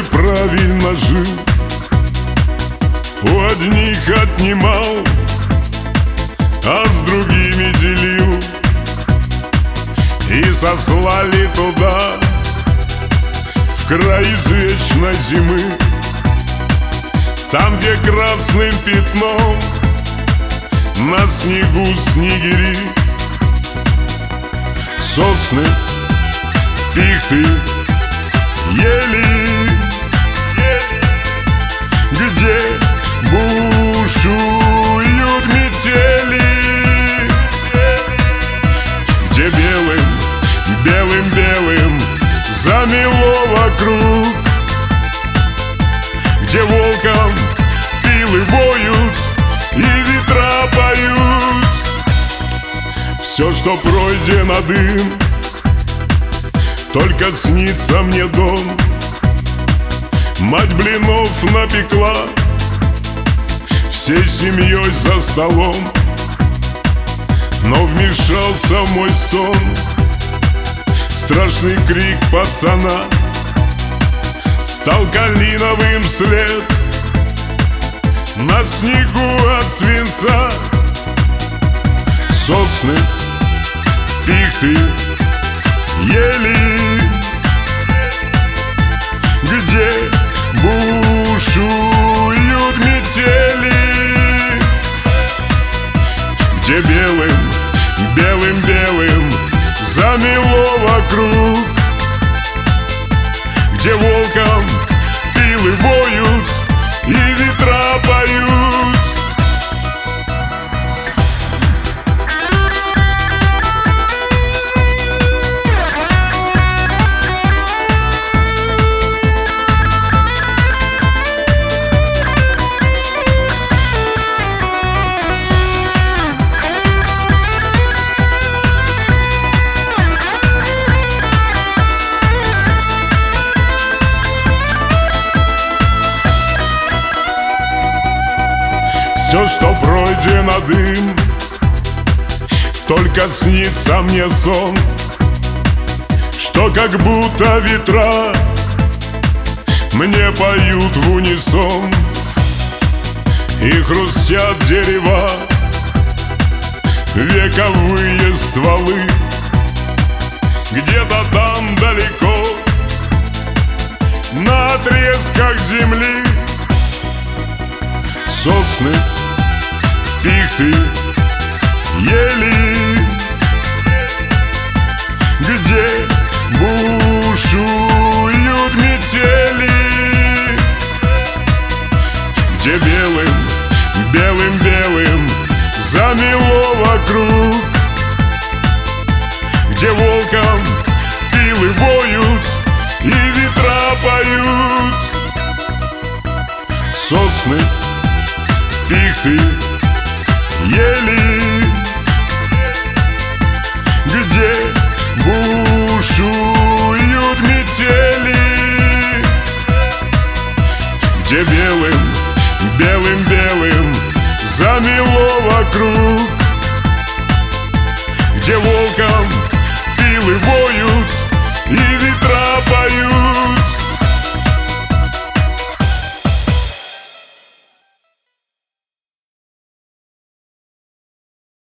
правильно жил, у одних отнимал, а с другими делил. И сослали туда, в край извечной зимы, там, где красным пятном на снегу снегири. Сосны, пихты, ели, где бушуют метели, где белым замело вокруг, где волком пилы воют и ветра поют. Все, что пройдено дым, только снится мне дом. Мать блинов напекла, всей семьей за столом. Но вмешался в мой сон страшный крик пацана. Стал калиновым след на снегу от свинца. Сосны, пихты, ели, где бушуют метели, где белым замело вокруг, где волком пилы воют и ветра поют. Все, что пройдено дым, только снится мне сон, что как будто ветра мне поют в унисон. И хрустят дерева, вековые стволы, где-то там далеко на отрезках земли. Сосны, пихты, ели, где бушуют метели, где белым замело вокруг, где волком пилы воют и ветра поют. Сосны, пихты, ели, где бушуют метели, где белым замело вокруг, где волком пилы воют